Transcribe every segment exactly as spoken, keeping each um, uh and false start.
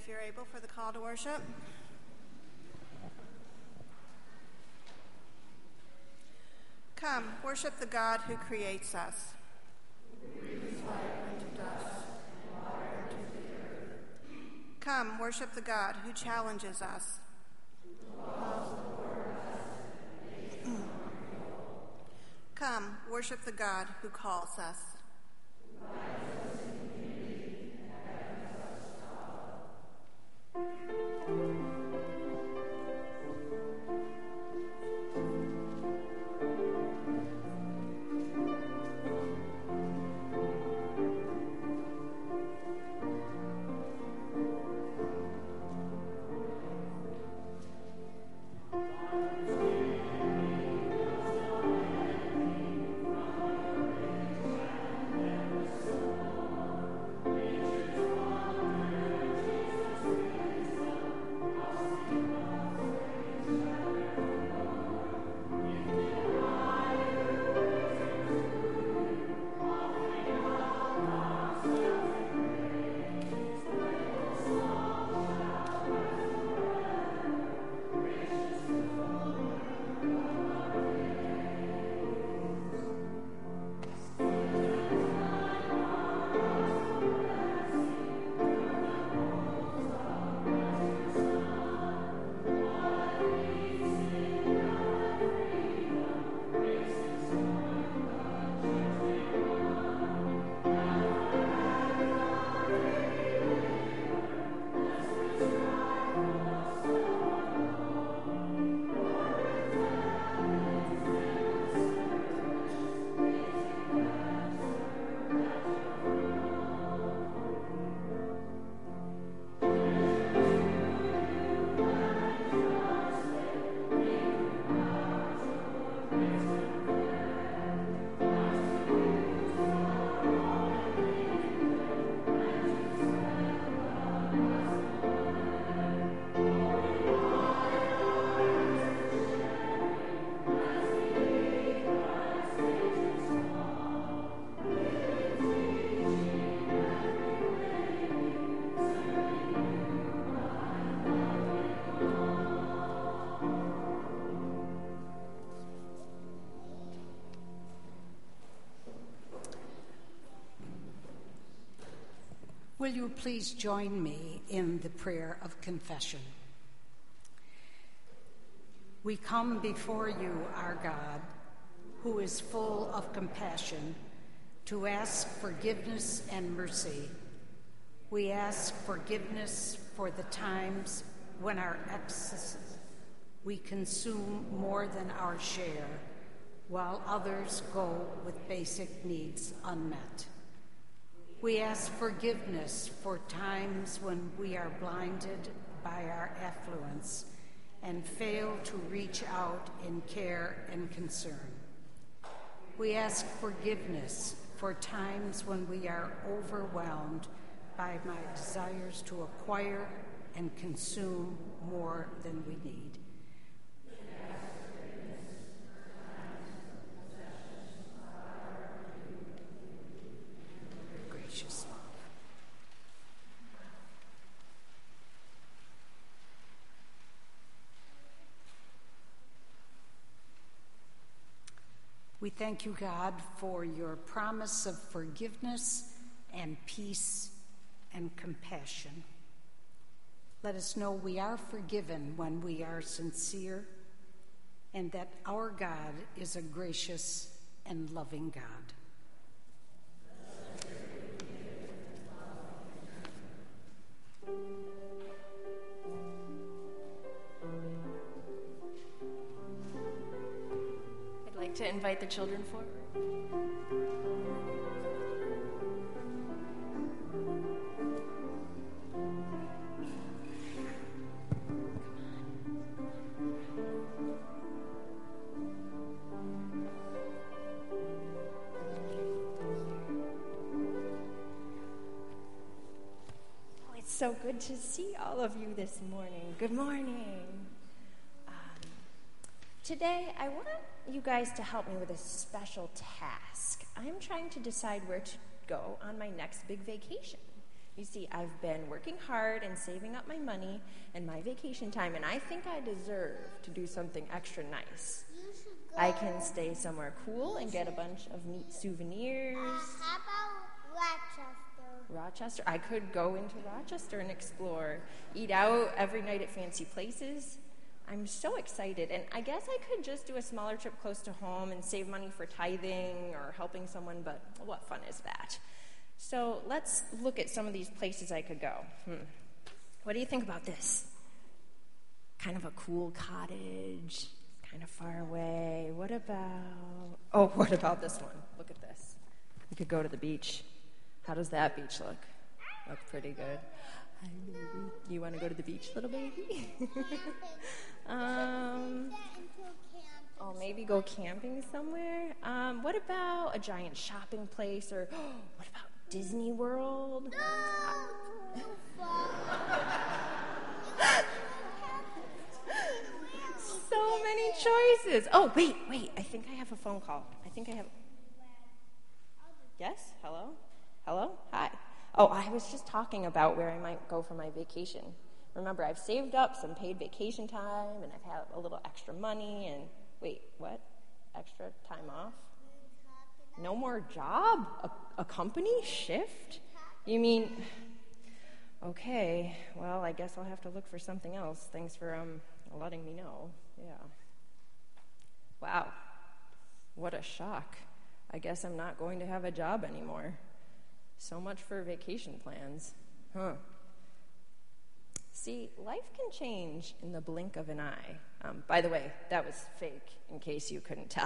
if you're able, for the call to worship. Come, worship the God who creates us. Come, worship the God who challenges us. Come, worship the God who calls us. Will you please join me in the prayer of confession? We come before you, our God, who is full of compassion, to ask forgiveness and mercy. We ask forgiveness for the times when our excesses we consume more than our share, while others go with basic needs unmet. We ask forgiveness for times when we are blinded by our affluence and fail to reach out in care and concern. We ask forgiveness for times when we are overwhelmed by my desires to acquire and consume more than we need. Gracious love. We thank you, God, for your promise of forgiveness and peace and compassion. Let us know we are forgiven when we are sincere, and that our God is a gracious and loving God. I'd like to invite the children forward. So good to see all of you this morning. Good morning. Um, today, I want you guys to help me with a special task. I'm trying to decide where to go on my next big vacation. You see, I've been working hard and saving up my money and my vacation time, and I think I deserve to do something extra nice. I can stay somewhere cool and get a bunch of neat souvenirs. Uh, how about Rochester? Rochester? I could go into Rochester and explore, eat out every night at fancy places. I'm so excited, and I guess I could just do a smaller trip close to home and save money for tithing or helping someone, but what fun is that? So let's look at some of these places I could go. Hmm. What do you think about this? Kind of a cool cottage, kind of far away. What about, oh, what about this one? Look at this. We could go to the beach. How does that beach look? Look pretty good. Hi, baby. You want to go to the beach, little baby? um, oh, maybe go camping somewhere. Um, what about a giant shopping place, or what about Disney World? No, too far. So many choices. Oh, wait, wait. I think I have a phone call. I think I have. Yes? Hello? Hello? Hi. Oh, I was just talking about where I might go for my vacation. Remember, I've saved up some paid vacation time, and I've had a little extra money, and wait, what? Extra time off? No more job? A, a company shift? You mean, okay, well, I guess I'll have to look for something else. Thanks for um letting me know. Yeah. Wow. What a shock. I guess I'm not going to have a job anymore. So much for vacation plans. Huh. See, life can change in the blink of an eye. Um, by the way, that was fake, in case you couldn't tell.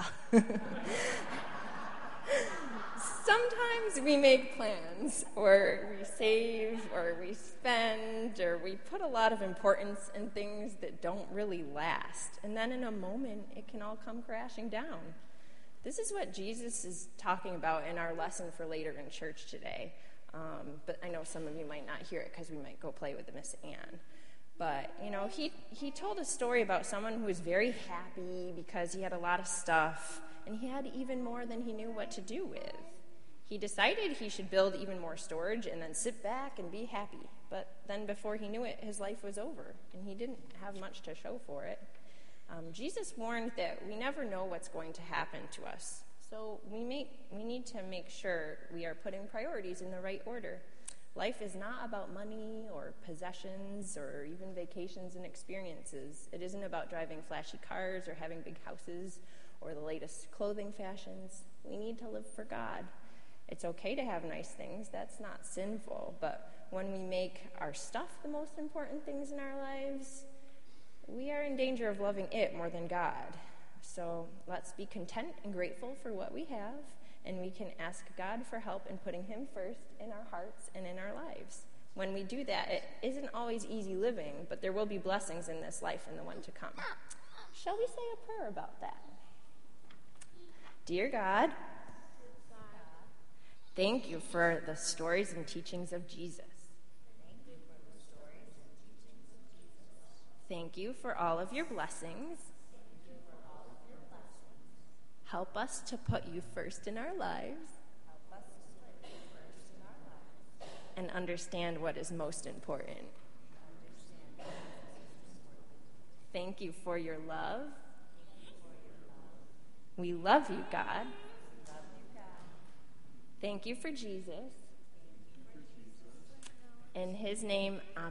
Sometimes we make plans, or we save, or we spend, or we put a lot of importance in things that don't really last. And then in a moment, it can all come crashing down. This is what Jesus is talking about in our lesson for later in church today. Um, but I know some of you might not hear it because we might go play with Miss Ann. But, you know, he, he told a story about someone who was very happy because he had a lot of stuff, and he had even more than he knew what to do with. He decided he should build even more storage and then sit back and be happy. But then before he knew it, his life was over, and he didn't have much to show for it. Um, Jesus warned that we never know what's going to happen to us. So we make, we need to make sure we are putting priorities in the right order. Life is not about money or possessions or even vacations and experiences. It isn't about driving flashy cars or having big houses or the latest clothing fashions. We need to live for God. It's okay to have nice things. That's not sinful. But when we make our stuff the most important things in our lives, we are in danger of loving it more than God. So let's be content and grateful for what we have, and we can ask God for help in putting him first in our hearts and in our lives. When we do that, it isn't always easy living, but there will be blessings in this life and the one to come. Shall we say a prayer about that? Dear God, thank you for the stories and teachings of Jesus. Thank you for all of your blessings. Help us to put you first in our lives and understand what is most important. Thank you for your love. We love you, God. Thank you for Jesus. In his name, amen.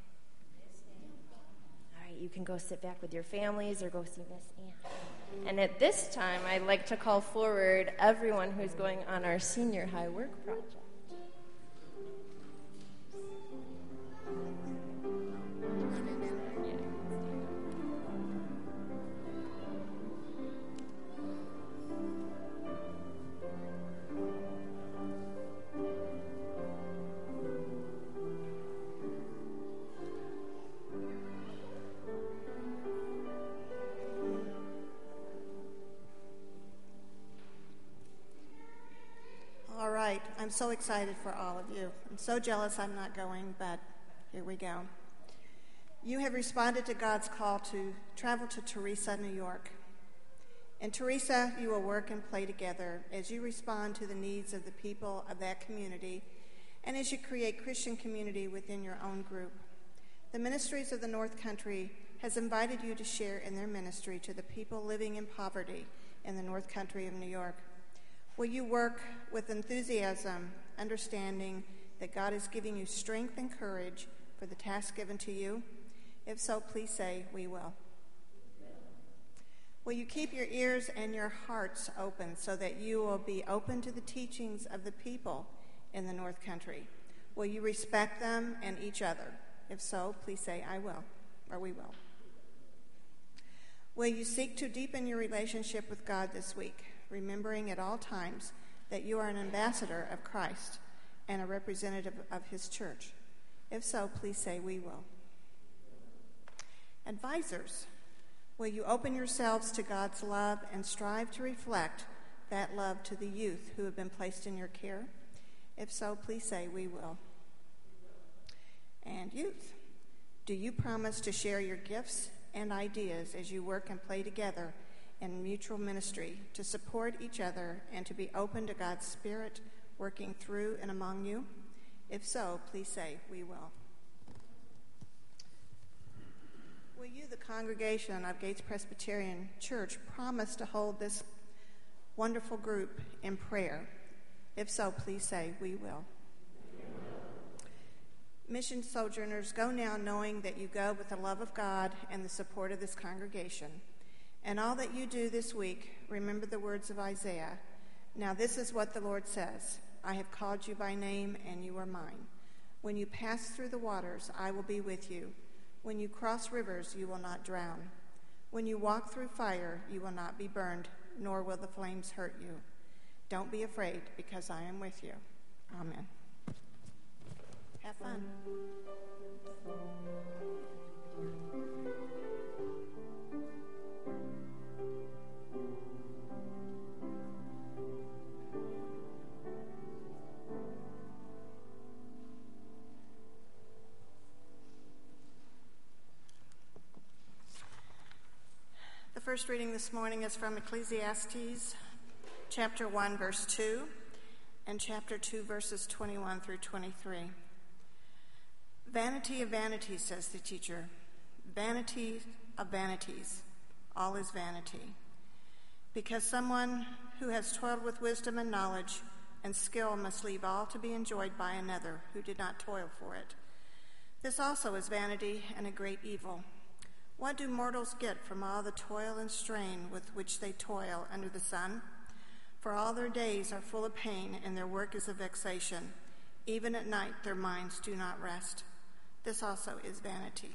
You can go sit back with your families or go see Miss Ann. And at this time, I'd like to call forward everyone who's going on our senior high work project. I'm so excited for all of you. I'm so jealous I'm not going, but here we go. You have responded to God's call to travel to Teresa, New York. In Teresa, you will work and play together as you respond to the needs of the people of that community and as you create Christian community within your own group. The Ministries of the North Country has invited you to share in their ministry to the people living in poverty in the North Country of New York. Will you work with enthusiasm, understanding that God is giving you strength and courage for the task given to you? If so, please say, "We will." Will you keep your ears and your hearts open so that you will be open to the teachings of the people in the North Country? Will you respect them and each other? If so, please say, "I will," or "We will." Will you seek to deepen your relationship with God this week, remembering at all times that you are an ambassador of Christ and a representative of his church? If so, please say, "We will." Advisors, will you open yourselves to God's love and strive to reflect that love to the youth who have been placed in your care? If so, please say, "We will." And youth, do you promise to share your gifts and ideas as you work and play together in mutual ministry to support each other and to be open to God's Spirit working through and among you? If so, please say, "We will." Will you, the congregation of Gates Presbyterian Church, promise to hold this wonderful group in prayer? If so, please say, "We will." Mission sojourners, go now knowing that you go with the love of God and the support of this congregation. And all that you do this week, remember the words of Isaiah. "Now this is what the Lord says, I have called you by name and you are mine. When you pass through the waters, I will be with you. When you cross rivers, you will not drown. When you walk through fire, you will not be burned, nor will the flames hurt you. Don't be afraid, because I am with you." Amen. Have fun. The first reading this morning is from Ecclesiastes, chapter one, verse two, and chapter two, verses twenty-one through twenty-three. "Vanity of vanities," says the teacher. "Vanity of vanities. All is vanity. Because someone who has toiled with wisdom and knowledge and skill must leave all to be enjoyed by another who did not toil for it. This also is vanity and a great evil. What do mortals get from all the toil and strain with which they toil under the sun? For all their days are full of pain, and their work is a vexation. Even at night their minds do not rest. This also is vanity."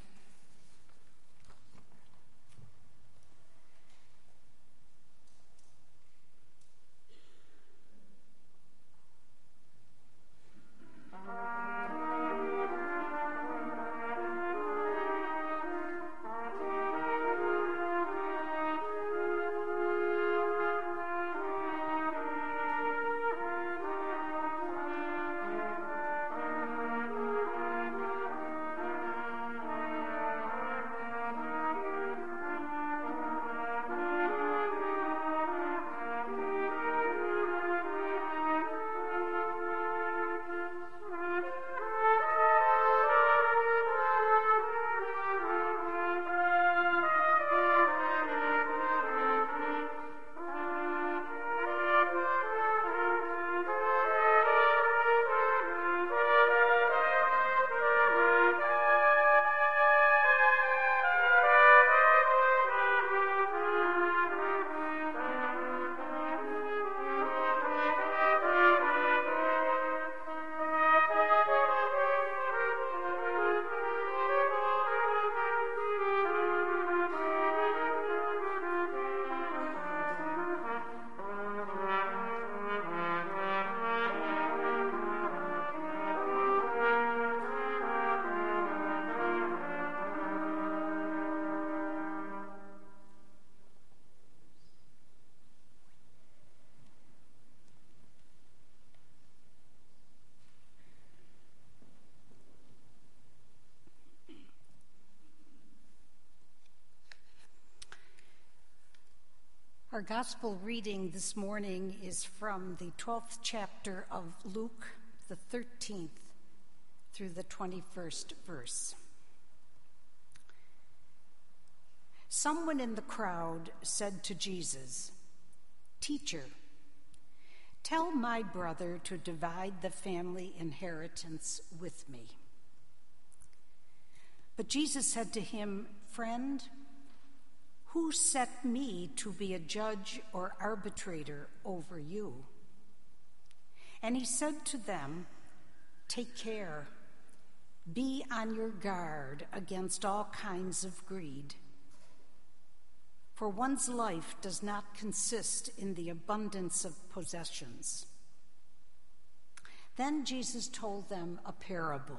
Our gospel reading this morning is from the twelfth chapter of Luke, the thirteenth through the twenty-first verse. Someone in the crowd said to Jesus, "Teacher, tell my brother to divide the family inheritance with me." But Jesus said to him, "Friend, who set me to be a judge or arbitrator over you?" And he said to them, "Take care. Be on your guard against all kinds of greed. For one's life does not consist in the abundance of possessions." Then Jesus told them a parable.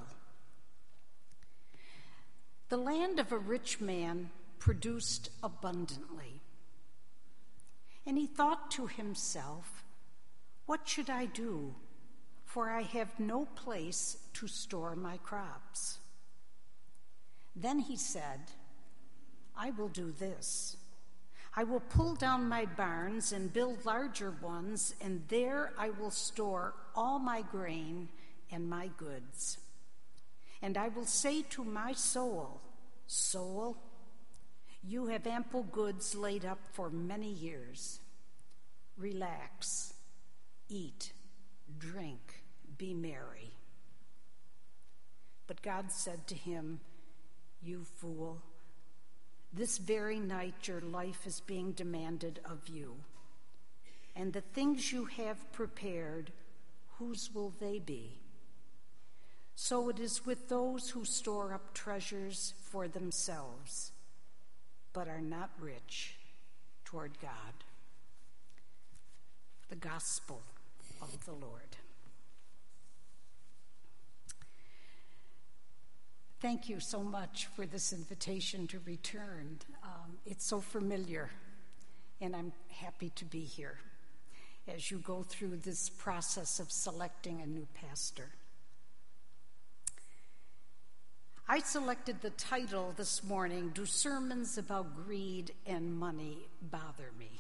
The land of a rich man produced abundantly. And he thought to himself, "What should I do? For I have no place to store my crops." Then he said, "I will do this. I will pull down my barns and build larger ones, and there I will store all my grain and my goods. And I will say to my soul, 'Soul, you have ample goods laid up for many years. Relax, eat, drink, be merry.' But God said to him, 'You fool, this very night your life is being demanded of you. And the things you have prepared, whose will they be?' So it is with those who store up treasures for themselves, but are not rich toward God." The Gospel of the Lord. Thank you so much for this invitation to return. Um, it's so familiar, and I'm happy to be here as you go through this process of selecting a new pastor. I selected the title this morning, "Do Sermons About Greed and Money Bother Me?"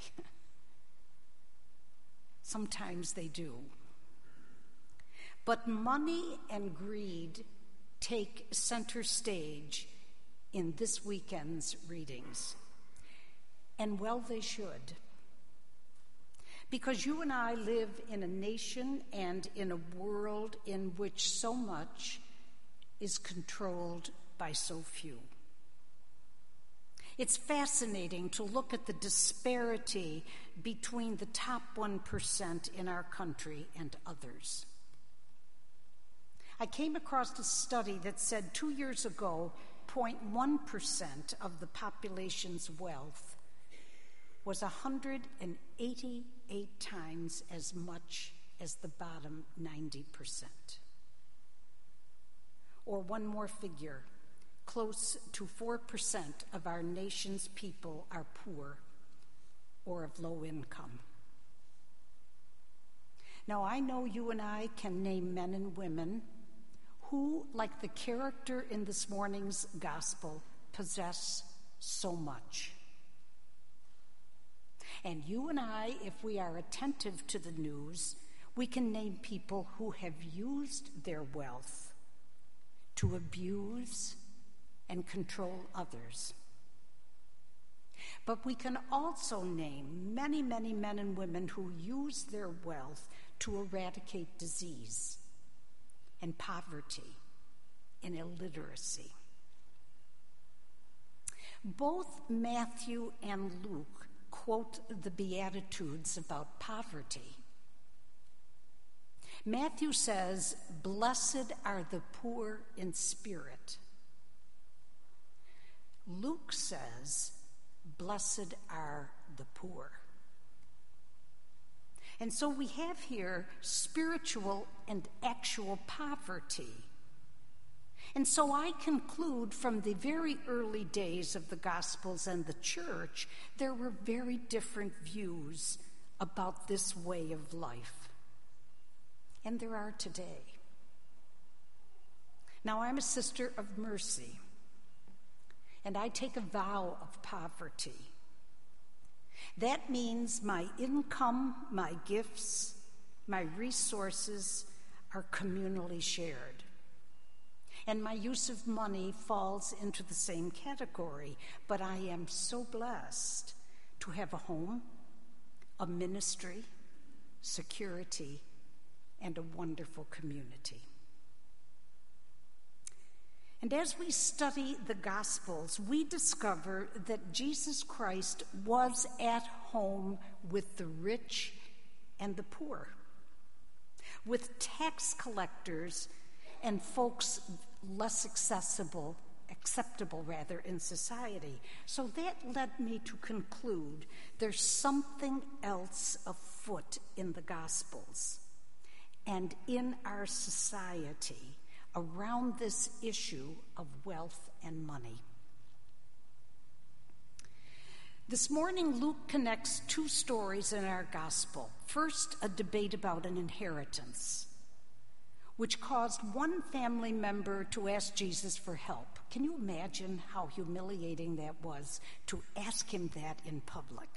Sometimes they do. But money and greed take center stage in this weekend's readings. And well, they should. Because you and I live in a nation and in a world in which so much is controlled by so few. It's fascinating to look at the disparity between the top one percent in our country and others. I came across a study that said two years ago, zero point one percent of the population's wealth was one hundred eighty-eight times as much as the bottom ninety percent. Or one more figure, close to four percent of our nation's people are poor or of low income. Now, I know you and I can name men and women who, like the character in this morning's gospel, possess so much. And you and I, if we are attentive to the news, we can name people who have used their wealth to abuse and control others. But we can also name many, many men and women who use their wealth to eradicate disease and poverty and illiteracy. Both Matthew and Luke quote the Beatitudes about poverty. Matthew says, "Blessed are the poor in spirit." Luke says, "Blessed are the poor." And so we have here spiritual and actual poverty. And so I conclude from the very early days of the Gospels and the church, there were very different views about this way of life. And there are today. Now, I'm a sister of mercy, and I take a vow of poverty. That means my income, my gifts, my resources are communally shared. And my use of money falls into the same category, but I am so blessed to have a home, a ministry, security, and a wonderful community. And as we study the Gospels, we discover that Jesus Christ was at home with the rich and the poor, with tax collectors and folks less accessible, acceptable rather, in society. So that led me to conclude there's something else afoot in the Gospels and in our society around this issue of wealth and money. This morning, Luke connects two stories in our gospel. First, a debate about an inheritance, which caused one family member to ask Jesus for help. Can you imagine how humiliating that was to ask him that in public?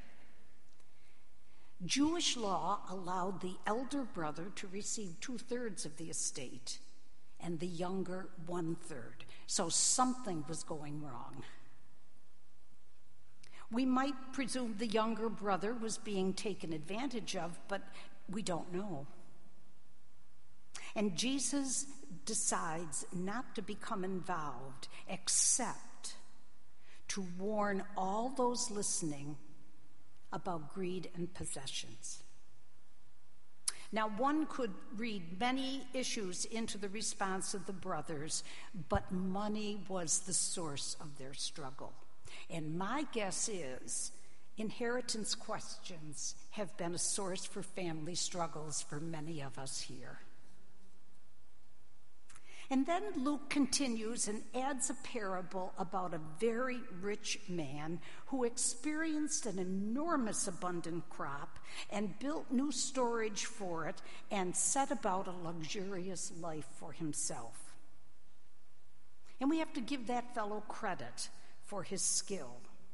Jewish law allowed the elder brother to receive two-thirds of the estate and the younger one-third. So something was going wrong. We might presume the younger brother was being taken advantage of, but we don't know. And Jesus decides not to become involved except to warn all those listening about greed and possessions. Now, one could read many issues into the response of the brothers, but money was the source of their struggle. And my guess is inheritance questions have been a source for family struggles for many of us here. And then Luke continues and adds a parable about a very rich man who experienced an enormous abundant crop and built new storage for it and set about a luxurious life for himself. And we have to give that fellow credit for his skill.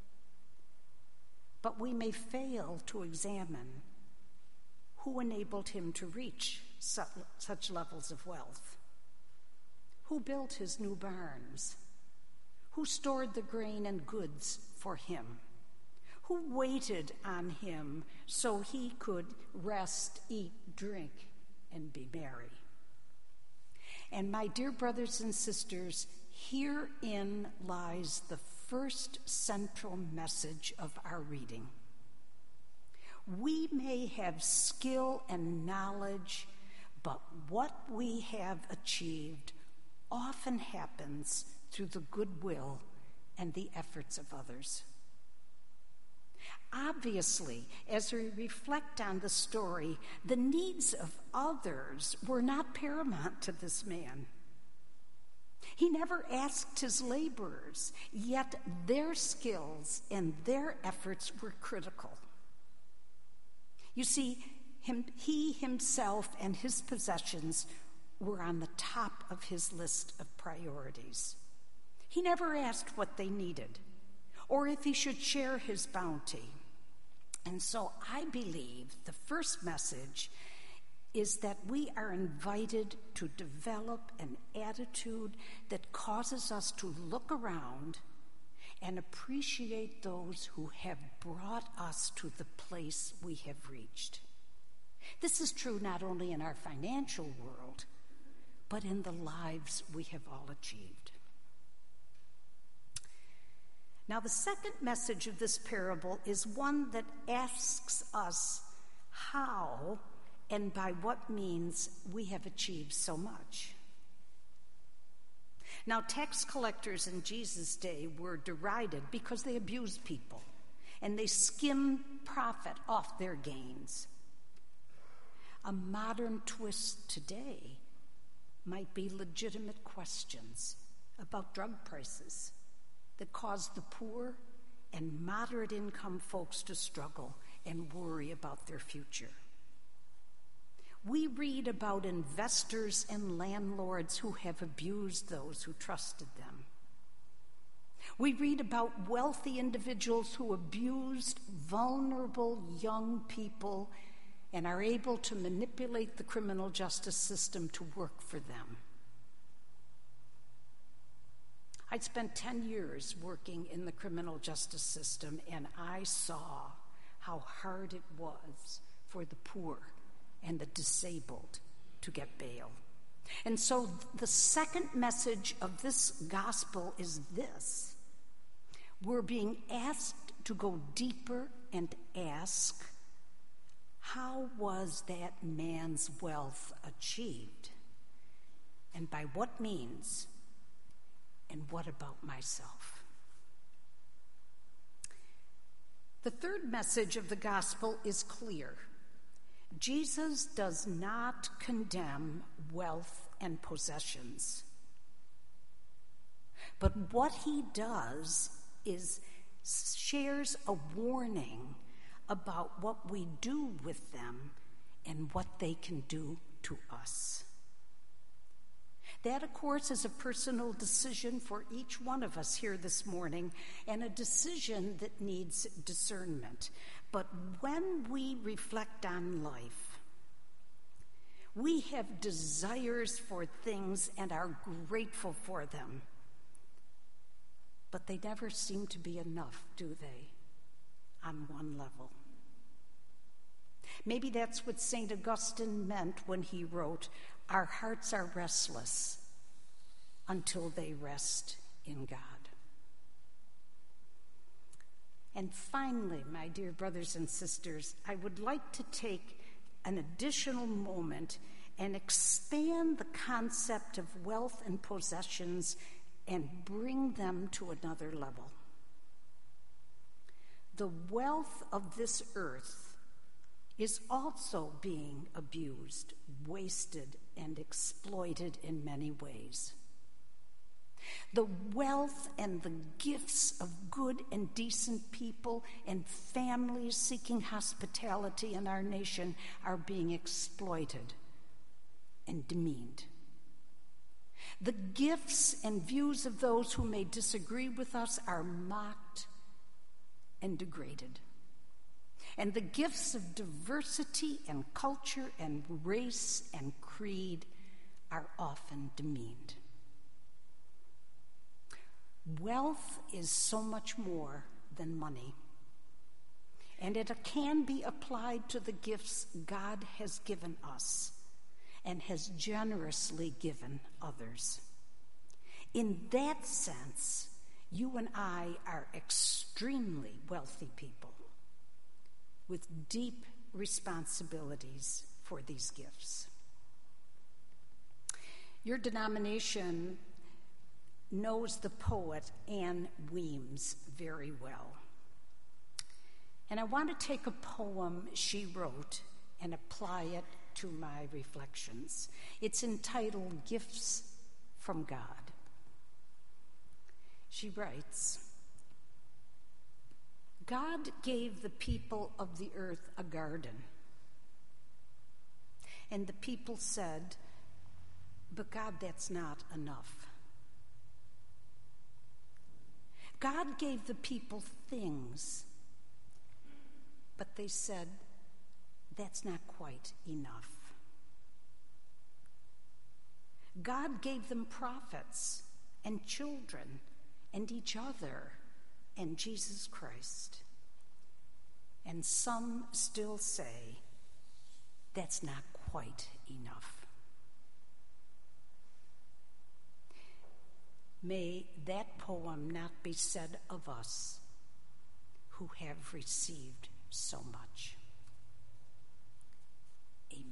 But we may fail to examine who enabled him to reach such levels of wealth. Who built his new barns? Who stored the grain and goods for him? Who waited on him so he could rest, eat, drink, and be merry? And my dear brothers and sisters, herein lies the first central message of our reading. We may have skill and knowledge, but what we have achieved often happens through the goodwill and the efforts of others. Obviously, as we reflect on the story, the needs of others were not paramount to this man. He never asked his laborers, yet their skills and their efforts were critical. You see, him, he himself and his possessions were on the top of his list of priorities. He never asked what they needed or if he should share his bounty. And so I believe the first message is that we are invited to develop an attitude that causes us to look around and appreciate those who have brought us to the place we have reached. This is true not only in our financial world, but in the lives we have all achieved. Now, the second message of this parable is one that asks us how and by what means we have achieved so much. Now, tax collectors in Jesus' day were derided because they abused people and they skimmed profit off their gains. A modern twist today might be legitimate questions about drug prices that cause the poor and moderate income folks to struggle and worry about their future. We read about investors and landlords who have abused those who trusted them. We read about wealthy individuals who abused vulnerable young people and are able to manipulate the criminal justice system to work for them. I'd spent ten years working in the criminal justice system, and I saw how hard it was for the poor and the disabled to get bail. And so the second message of this gospel is this. We're being asked to go deeper and ask, how was that man's wealth achieved? And by what means? And what about myself? The third message of the gospel is clear. Jesus does not condemn wealth and possessions. But what he does is shares a warning about what we do with them and what they can do to us. That, of course, is a personal decision for each one of us here this morning, and a decision that needs discernment. But when we reflect on life, we have desires for things and are grateful for them. But they never seem to be enough, do they, on one level? Maybe that's what Saint Augustine meant when he wrote, "Our hearts are restless until they rest in God." And finally, my dear brothers and sisters, I would like to take an additional moment and expand the concept of wealth and possessions and bring them to another level. The wealth of this earth is also being abused, wasted, and exploited in many ways. The wealth and the gifts of good and decent people and families seeking hospitality in our nation are being exploited and demeaned. The gifts and views of those who may disagree with us are mocked and degraded. And the gifts of diversity and culture and race and creed are often demeaned. Wealth is so much more than money, and it can be applied to the gifts God has given us and has generously given others. In that sense, you and I are extremely wealthy people with deep responsibilities for these gifts. Your denomination knows the poet Anne Weems very well. And I want to take a poem she wrote and apply it to my reflections. It's entitled Gifts from God. She writes, God gave the people of the earth a garden. And the people said, but God, that's not enough. God gave the people things, but they said, that's not quite enough. God gave them prophets and children and each other and Jesus Christ. And some still say, that's not quite enough. May that poem not be said of us who have received so much. Amen.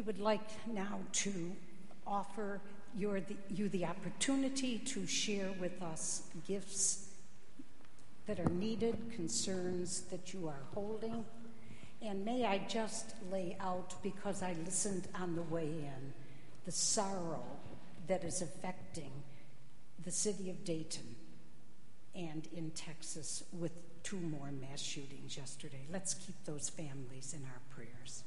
would like now to offer your, the, you the opportunity to share with us gifts that are needed, concerns that you are holding. And may I just lay out, because I listened on the way in, the sorrow that is affecting the city of Dayton and in Texas with two more mass shootings yesterday. Let's keep those families in our prayers.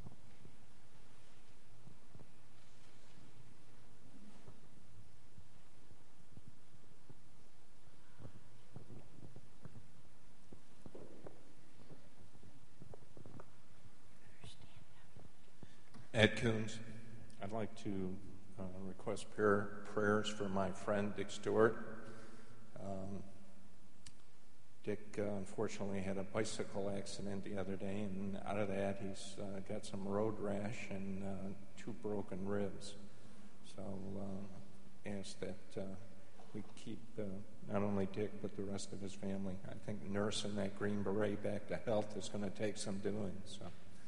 Ed Coons, I'd like to uh, request prayer, prayers for my friend Dick Stewart. Um, Dick uh, unfortunately had a bicycle accident the other day, and out of that he's uh, got some road rash and uh, two broken ribs. So uh, ask that uh, we keep uh, not only Dick but the rest of his family. I think nursing that Green Beret back to health is going to take some doing. So.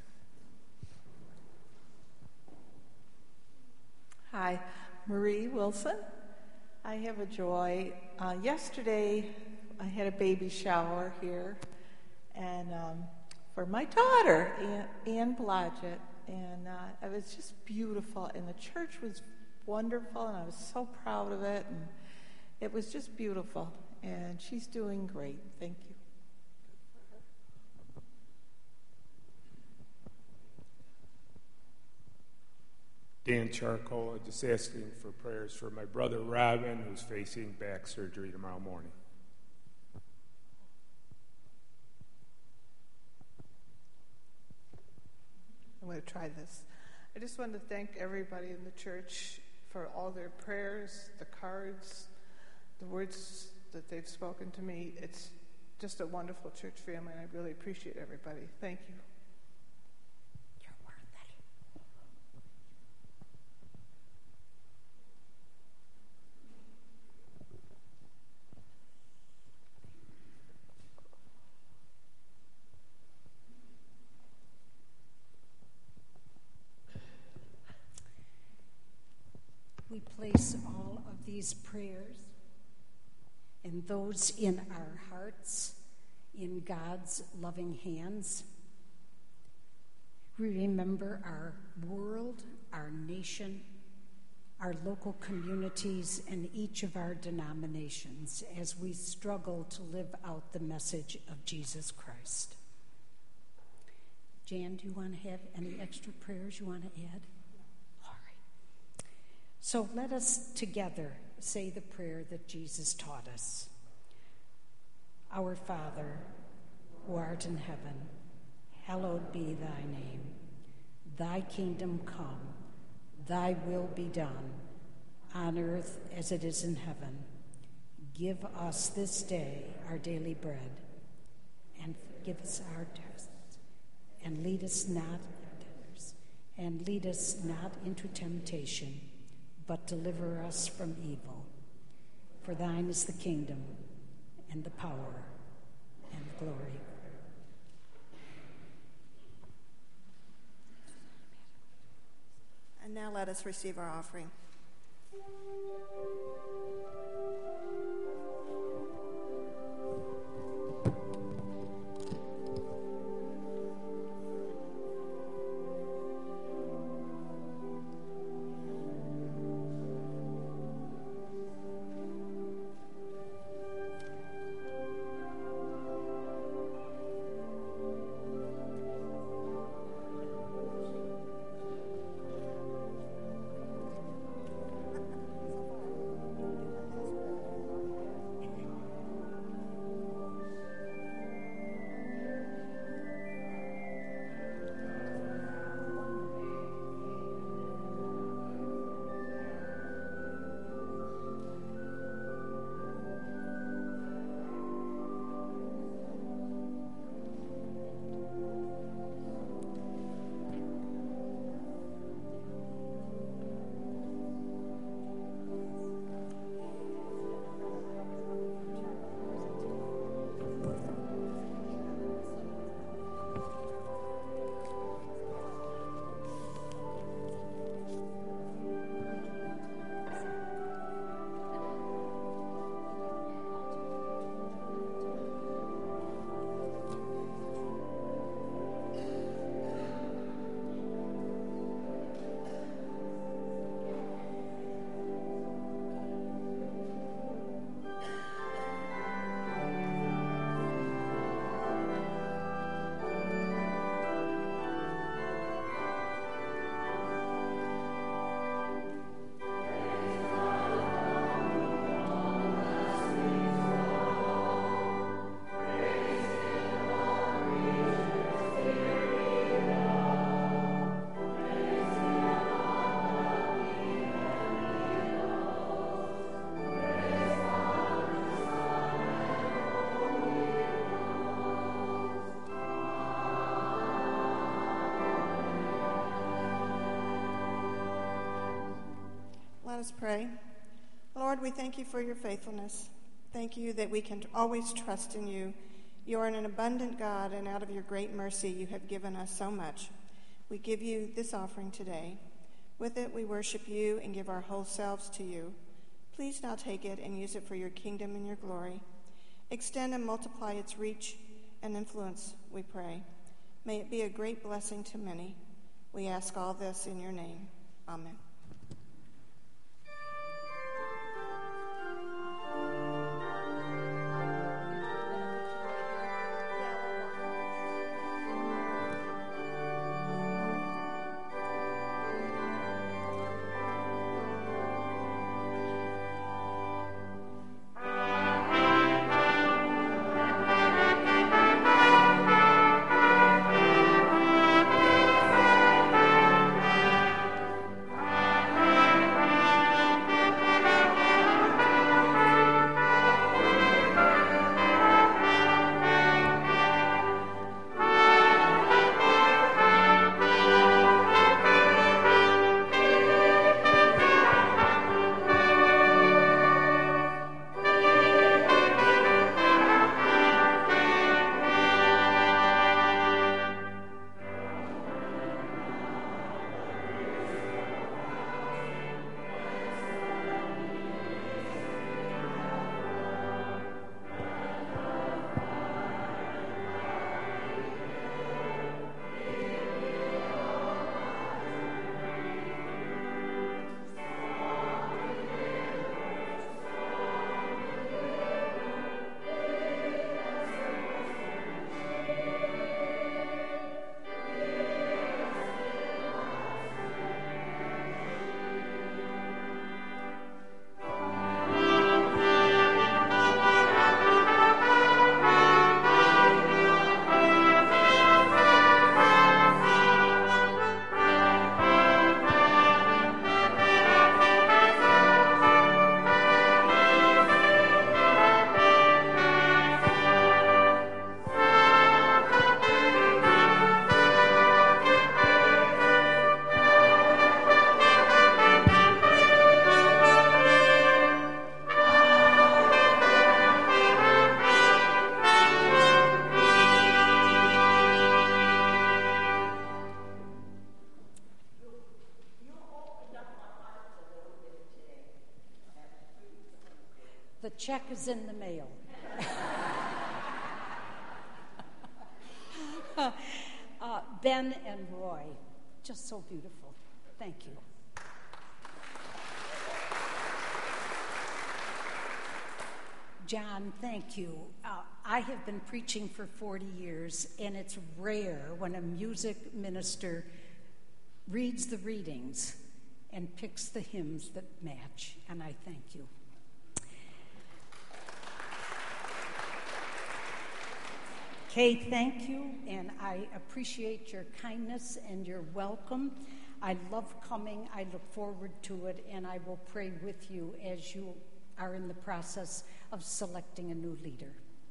Hi, Marie Wilson. I have a joy. Uh, yesterday, I had a baby shower here, and um, for my daughter, Ann, Ann Blodgett, and uh, it was just beautiful. And the church was wonderful, and I was so proud of it, and it was just beautiful. And she's doing great. Thank you. Dan Charcoal, just asking for prayers for my brother Robin, who's facing back surgery tomorrow morning. I'm going to try this. I just want to thank everybody in the church for all their prayers, the cards, the words that they've spoken to me. It's just a wonderful church family, and I really appreciate everybody. Thank you. We place all of these prayers and those in our hearts in God's loving hands. We remember our world, our nation, our local communities, and each of our denominations as we struggle to live out the message of Jesus Christ. Jan, do you want to have any extra prayers you want to add? So let us together say the prayer that Jesus taught us. Our Father, who art in heaven, hallowed be thy name. Thy kingdom come, thy will be done, on earth as it is in heaven. Give us this day our daily bread, and forgive us our debts, and lead us not and lead us not into temptation, but deliver us from evil. For thine is the kingdom, and the power, and the glory. And now let us receive our offering. Let us pray. Lord, we thank you for your faithfulness. Thank you that we can always trust in you. You are an abundant God, and out of your great mercy you have given us so much. We give you this offering today. With it we worship you and give our whole selves to you. Please now take it and use it for your kingdom and your glory. Extend and multiply its reach and influence, we pray. May it be a great blessing to many. We ask all this in your name. Amen. The check is in the mail. uh, Ben and Roy, just so beautiful. Thank you. John, thank you. Uh, I have been preaching for forty years, and it's rare when a music minister reads the readings and picks the hymns that match, and I thank you. Kay, thank you, and I appreciate your kindness and your welcome. I love coming. I look forward to it, and I will pray with you as you are in the process of selecting a new leader.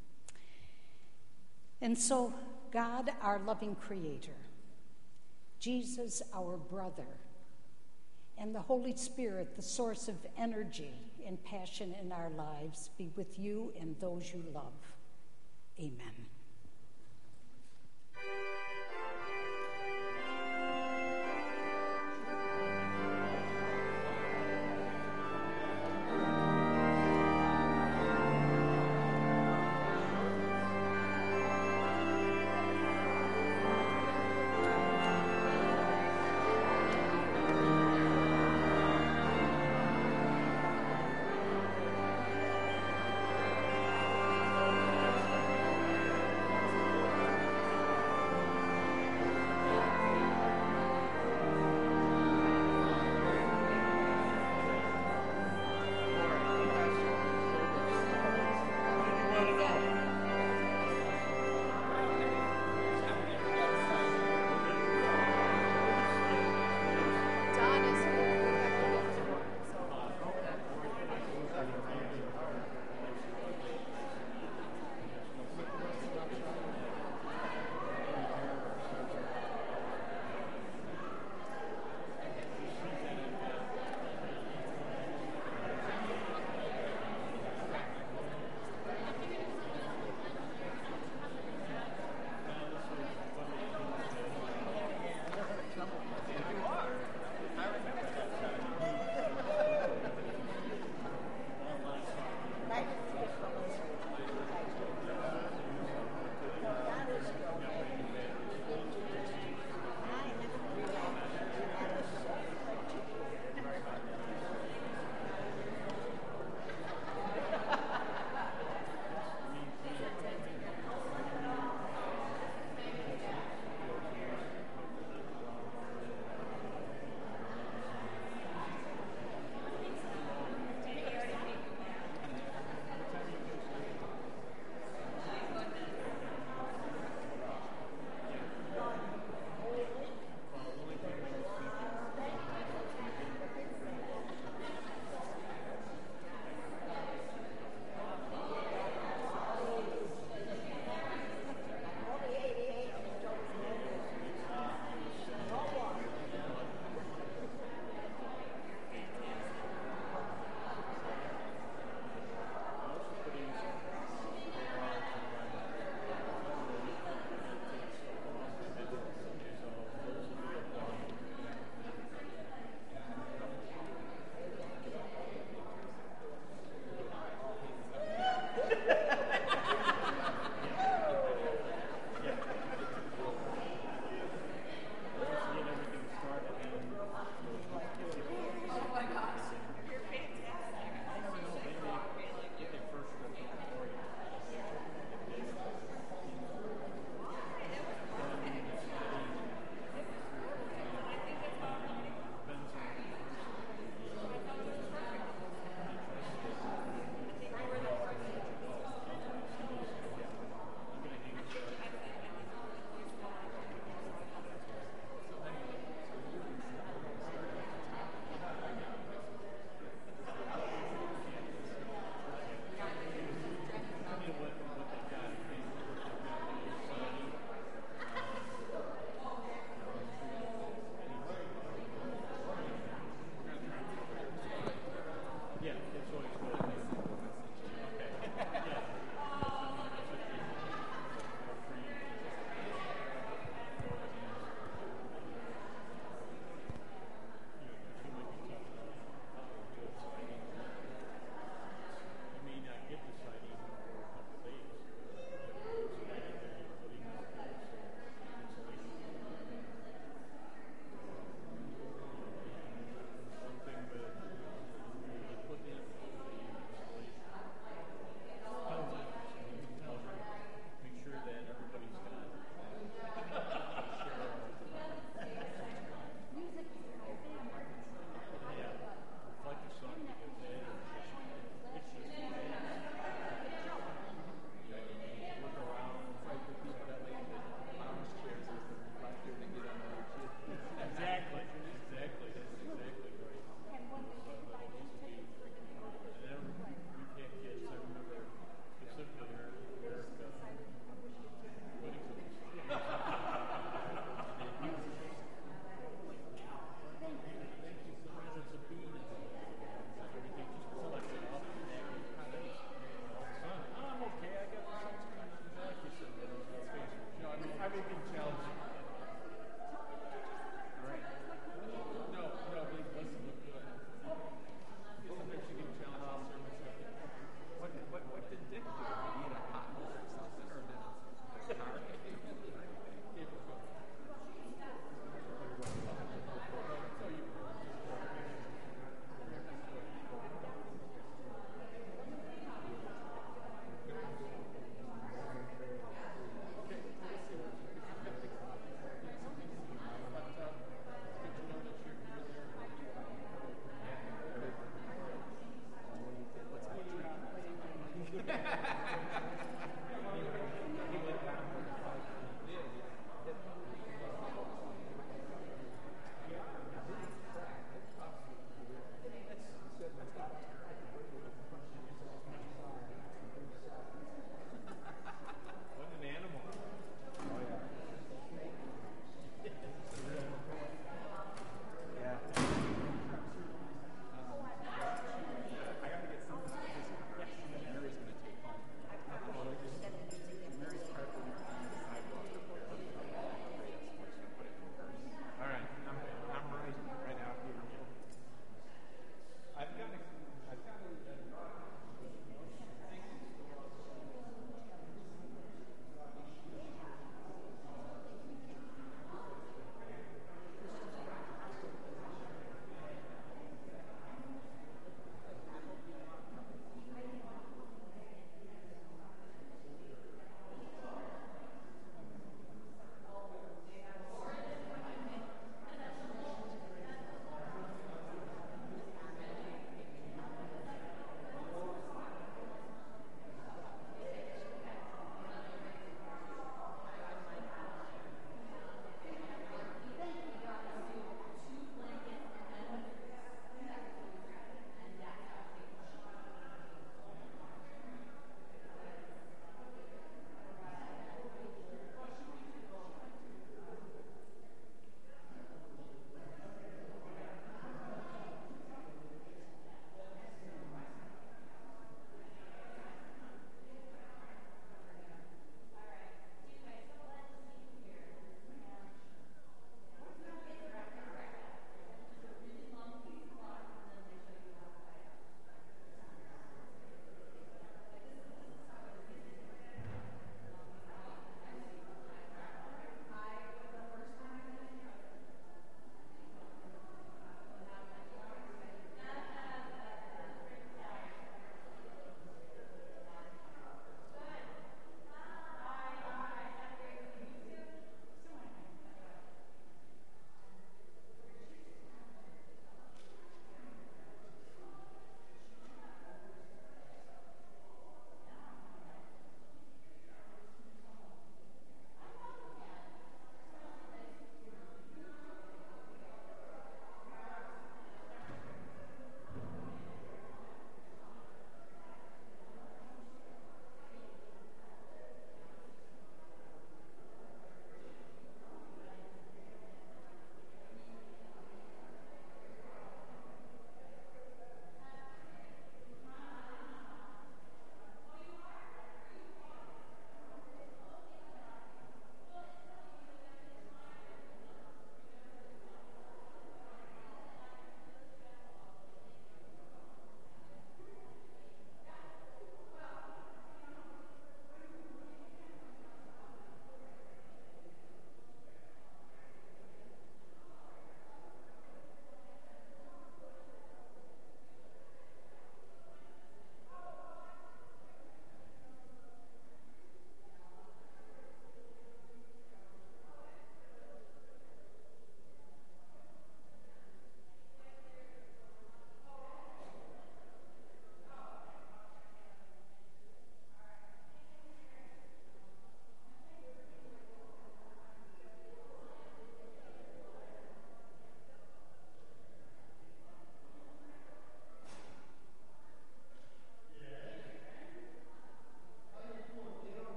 And so, God, our loving Creator, Jesus, our brother, and the Holy Spirit, the source of energy and passion in our lives, be with you and those you love. Amen.